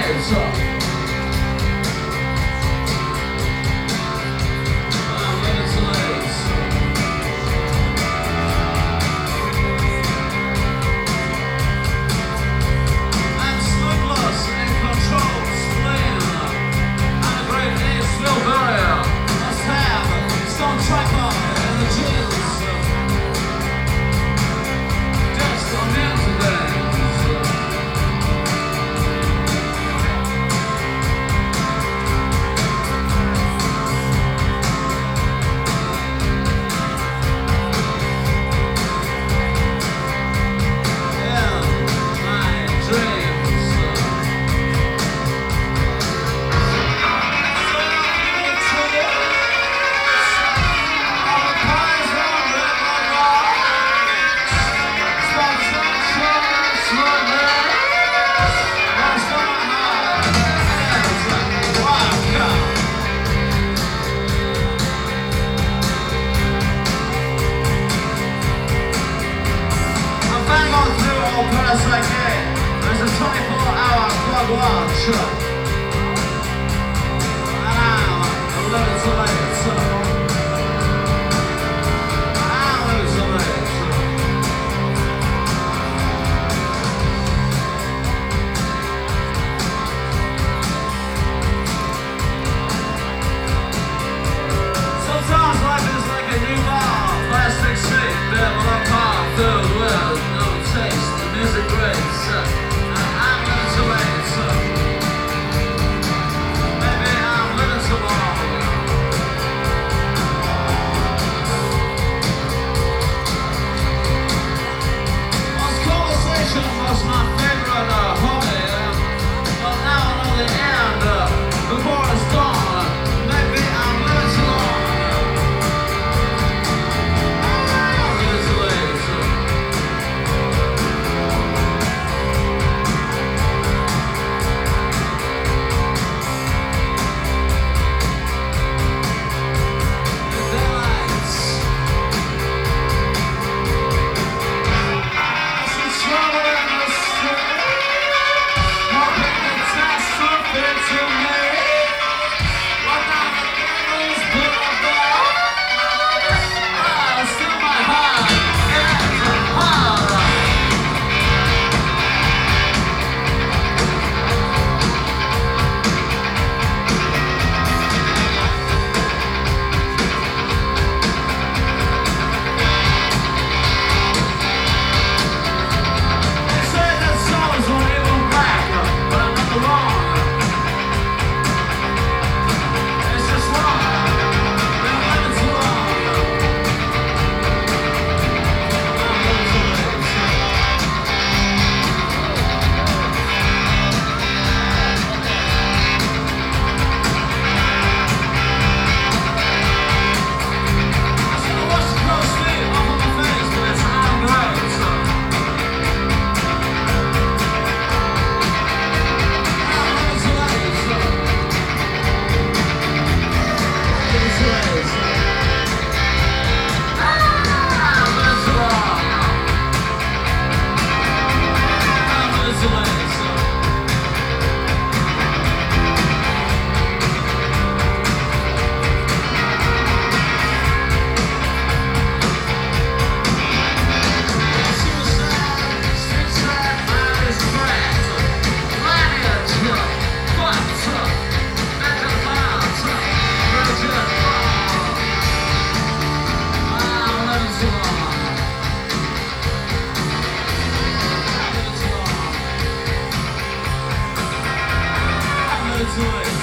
There's a 24-hour plug watch. I'm a little too late, so I'm a little too late. Sometimes life is like a new bar, plastic shape, devil apart, filled with no taste. The music breaks. I'm living too late, so maybe I'm living too long. Once conversation was my favorite hobby, but now I know the end before it's dawn. Maybe I'm living too long. I'm living too late, so to it.